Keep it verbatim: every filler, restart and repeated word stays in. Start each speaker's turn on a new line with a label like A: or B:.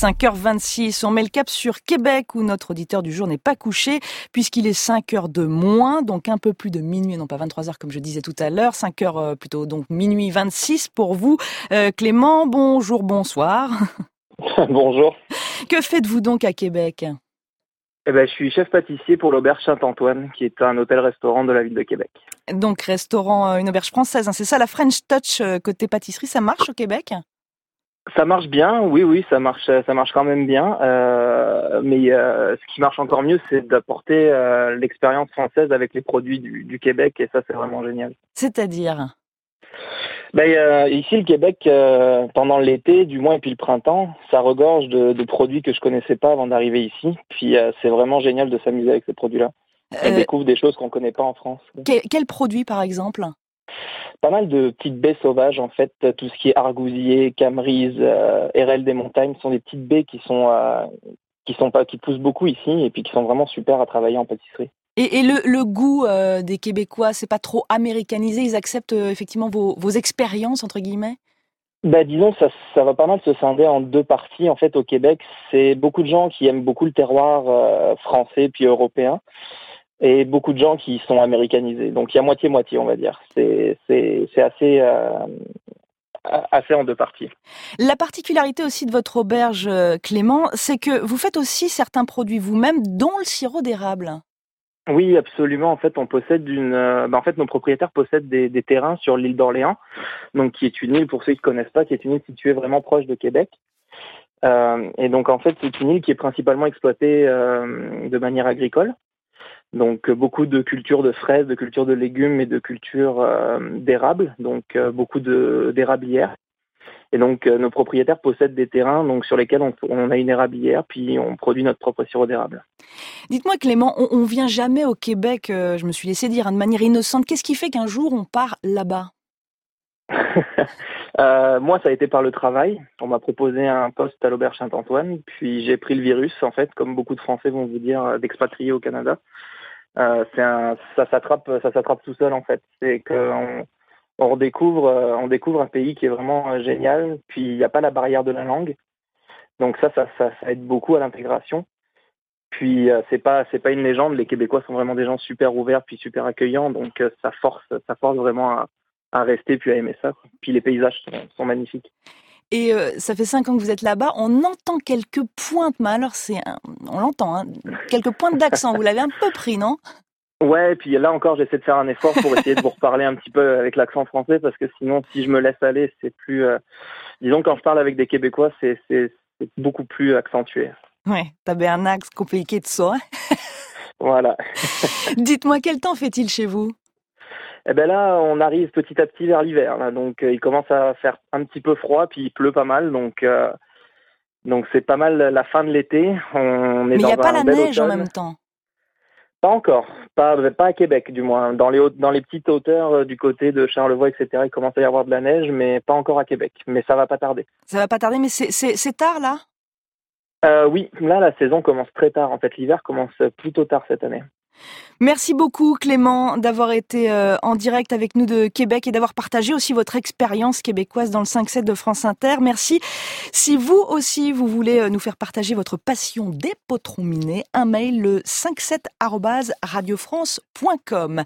A: cinq heures vingt-six, on met le cap sur Québec où notre auditeur du jour n'est pas couché puisqu'il est cinq heures de moins, donc un peu plus de minuit, non pas vingt-trois heures comme je disais tout à l'heure, cinq heures euh, plutôt, donc minuit vingt-six pour vous. Euh, Clément, bonjour, bonsoir.
B: Bonjour.
A: Que faites-vous donc à Québec ?
B: Eh ben, je suis chef pâtissier pour l'Auberge Saint-Antoine, qui est un hôtel-restaurant de la ville de Québec.
A: Donc restaurant, euh, une auberge française, hein, c'est ça, la French Touch euh, côté pâtisserie, ça marche au Québec ?
B: Ça marche bien, oui, oui, ça marche, ça marche quand même bien. Euh, mais euh, ce qui marche encore mieux, c'est d'apporter euh, l'expérience française avec les produits du, du Québec, et ça, c'est vraiment génial.
A: C'est-à-dire ?
B: Ben, euh, ici, le Québec, euh, pendant l'été, du moins, et puis le printemps, ça regorge de, de produits que je connaissais pas avant d'arriver ici. Puis euh, c'est vraiment génial de s'amuser avec ces produits-là. On
A: euh,
B: découvre des choses qu'on connaît pas en France.
A: quel, quel produit par exemple ?
B: Pas mal de petites baies sauvages, en fait, tout ce qui est argousier, camerise, euh, érelle des montagnes, sont des petites baies qui sont euh, qui sont pas qui poussent beaucoup ici et puis qui sont vraiment super à travailler en pâtisserie.
A: Et, et le, le goût euh, des Québécois, c'est pas trop américanisé, ils acceptent euh, effectivement vos, vos expériences entre guillemets ?
B: Bah disons ça ça va pas mal se scinder en deux parties en fait au Québec. C'est beaucoup de gens qui aiment beaucoup le terroir euh, français puis européen et beaucoup de gens qui sont américanisés. Donc il y a moitié moitié on va dire. C'est c'est c'est assez euh, assez en deux parties.
A: La particularité aussi de votre auberge, euh, Clément, c'est que vous faites aussi certains produits vous-même, dont le sirop d'érable.
B: Oui, absolument. En fait, on possède une. Euh, bah, en fait, nos propriétaires possèdent des, des terrains sur l'île d'Orléans, donc qui est une île pour ceux qui ne connaissent pas, qui est une île située vraiment proche de Québec. Euh, et donc, en fait, c'est une île qui est principalement exploitée euh, de manière agricole. Donc, euh, beaucoup de cultures de fraises, de cultures de légumes et de cultures euh, d'érable. Donc, euh, beaucoup de d'érablières. Et donc, euh, nos propriétaires possèdent des terrains donc sur lesquels on, on a une érablière, puis on produit notre propre sirop d'érable.
A: Dites-moi Clément, on, on vient jamais au Québec, euh, je me suis laissé dire hein, de manière innocente, qu'est-ce qui fait qu'un jour on part là-bas ?
B: euh, moi, ça a été par le travail. On m'a proposé un poste à l'Auberge Saint-Antoine, puis j'ai pris le virus, en fait, comme beaucoup de Français vont vous dire, d'expatrier au Canada. Euh, c'est un, ça s'attrape, ça s'attrape tout seul, en fait. C'est qu'on on redécouvre, on découvre un pays qui est vraiment génial. Puis il n'y a pas la barrière de la langue, donc ça, ça, ça, ça aide beaucoup à l'intégration. Puis euh, c'est pas, c'est pas une légende. Les Québécois sont vraiment des gens super ouverts puis super accueillants, donc euh, ça force, ça force vraiment à à rester puis à aimer ça. Puis les paysages sont, sont magnifiques.
A: Et euh, ça fait cinq ans que vous êtes là-bas, on entend quelques pointes, mais alors c'est un, on l'entend, hein, quelques pointes d'accent, vous l'avez un peu pris, non ?
B: Ouais, et puis là encore, j'essaie de faire un effort pour essayer de vous reparler un petit peu avec l'accent français, parce que sinon, si je me laisse aller, c'est plus... Euh... Disons, quand je parle avec des Québécois, c'est, c'est, c'est beaucoup plus accentué.
A: Ouais, t'avais un axe compliqué de ça.
B: Voilà.
A: Dites-moi, quel temps fait-il chez vous ?
B: Eh ben là, on arrive petit à petit vers l'hiver. Là. Donc, euh, il commence à faire un petit peu froid, puis il pleut pas mal. Donc, euh, donc c'est pas mal la fin de l'été. On est
A: Mais il
B: dans
A: n'y a pas
B: un
A: la
B: bel
A: neige en
B: automne.
A: même temps.
B: Pas encore. Pas, pas à Québec, du moins. Dans les, hautes, dans les petites hauteurs euh, du côté de Charlevoix, et cetera, il commence à y avoir de la neige, mais pas encore à Québec. Mais ça va pas tarder.
A: Ça va pas tarder, mais c'est, c'est, c'est tard là ?
B: Euh, oui, là, la saison commence très tard. En fait, l'hiver commence plutôt tard cette année.
A: Merci beaucoup Clément d'avoir été euh, en direct avec nous de Québec et d'avoir partagé aussi votre expérience québécoise dans le cinq sept de France Inter. Merci. Si vous aussi vous voulez euh, nous faire partager votre passion des potrons minés, un mail le cinq sept arobase radio france point com.